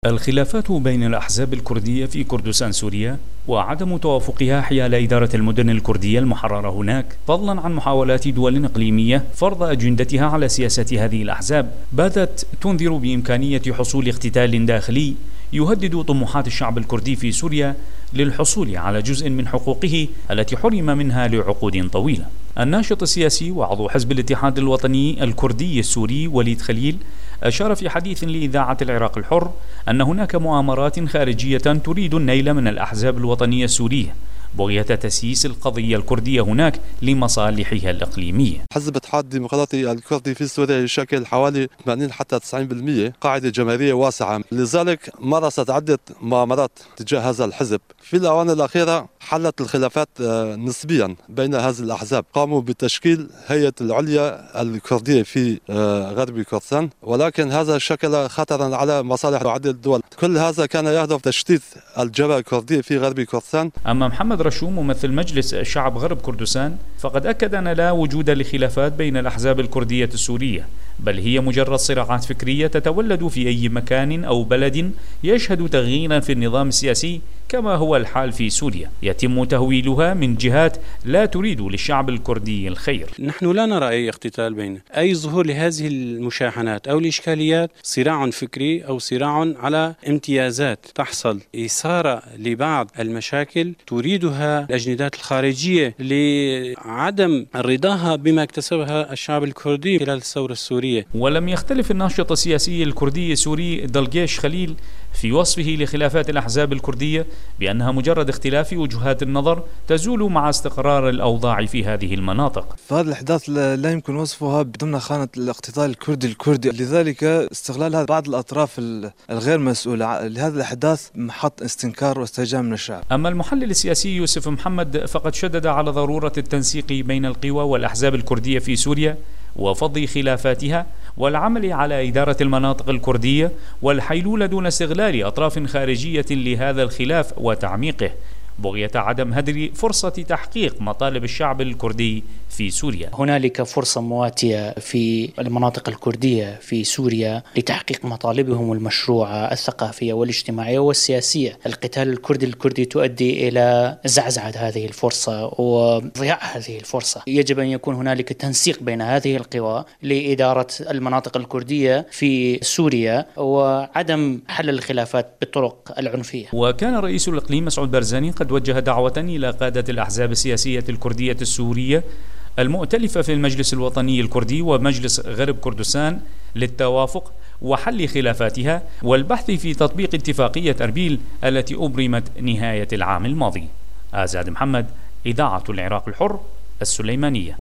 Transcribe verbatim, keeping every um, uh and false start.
الخلافات بين الأحزاب الكردية في كردستان سوريا وعدم توافقها حيال إدارة المدن الكردية المحررة هناك، فضلا عن محاولات دول إقليمية فرض أجندتها على سياسة هذه الأحزاب، باتت تنذر بإمكانية حصول اقتتال داخلي يهدد طموحات الشعب الكردي في سوريا للحصول على جزء من حقوقه التي حرم منها لعقود طويلة. الناشط السياسي وعضو حزب الاتحاد الوطني الكردي السوري وليد خليل أشار في حديث لإذاعة العراق الحر أن هناك مؤامرات خارجية تريد النيل من الأحزاب الوطنية السورية بغية تسييس القضية الكردية هناك لمصالحها الإقليمية. حزب الاتحاد الديمقراطي الكردي في سوريا يشكل حوالي ثمانين حتى تسعين بالمئة قاعدة جماهيرية واسعة، لذلك مارست عدة مؤامرات تجاه هذا الحزب. في الآونة الأخيرة حلت الخلافات نسبيا بين هذه الأحزاب، قاموا بتشكيل هيئة العليا الكردية في غرب كردستان، ولكن هذا شكل خطرا على مصالح عدة دول. كل هذا كان يهدف تشتيت الجبهة الكردية في غرب كردستان. أما محمد رشوم ممثل مجلس شعب غرب كردستان فقد أكد أن لا وجود لخلافات بين الأحزاب الكردية السورية، بل هي مجرد صراعات فكرية تتولد في أي مكان أو بلد يشهد تغييرا في النظام السياسي كما هو الحال في سوريا، يتم تهويلها من جهات لا تريد للشعب الكردي الخير. نحن لا نرى أي اقتتال بينه، أي ظهور لهذه المشاحنات أو الإشكاليات صراع فكري أو صراع على امتيازات تحصل، إثارة لبعض المشاكل تريدها الأجندات الخارجية لعدم رضاها بما اكتسبها الشعب الكردي خلال الثورة السورية. ولم يختلف الناشط السياسي الكردي السوري دلقيش خليل في وصفه لخلافات الأحزاب الكردية بأنها مجرد اختلاف وجهات النظر تزول مع استقرار الأوضاع في هذه المناطق. فهذه الأحداث لا يمكن وصفها ضمن خانة الاقتتال الكردي الكردي، لذلك استغلال بعض الأطراف الغير مسؤولة لهذه الأحداث محط استنكار واستهجان من الشعب. أما المحلل السياسي يوسف محمد فقد شدد على ضرورة التنسيق بين القوى والأحزاب الكردية في سوريا وفض خلافاتها والعمل على إدارة المناطق الكردية والحيلولة دون استغلال أطراف خارجية لهذا الخلاف وتعميقه بغية عدم هدر فرصة تحقيق مطالب الشعب الكردي في سوريا. هنالك فرصة مواتية في المناطق الكردية في سوريا لتحقيق مطالبهم المشروعة الثقافية والاجتماعية والسياسية. القتال الكردي الكردي تؤدي إلى زعزعة هذه الفرصة وضياع هذه الفرصة. يجب أن يكون هنالك تنسيق بين هذه القوى لإدارة المناطق الكردية في سوريا وعدم حل الخلافات بالطرق العنفية. وكان رئيس الإقليم مسعود بارزاني قد وجه دعوة إلى قادة الأحزاب السياسية الكردية السورية المؤتلفة في المجلس الوطني الكردي ومجلس غرب كردستان للتوافق وحل خلافاتها والبحث في تطبيق اتفاقية أربيل التي أبرمت نهاية العام الماضي. آزاد محمد، إذاعة العراق الحر، السليمانية.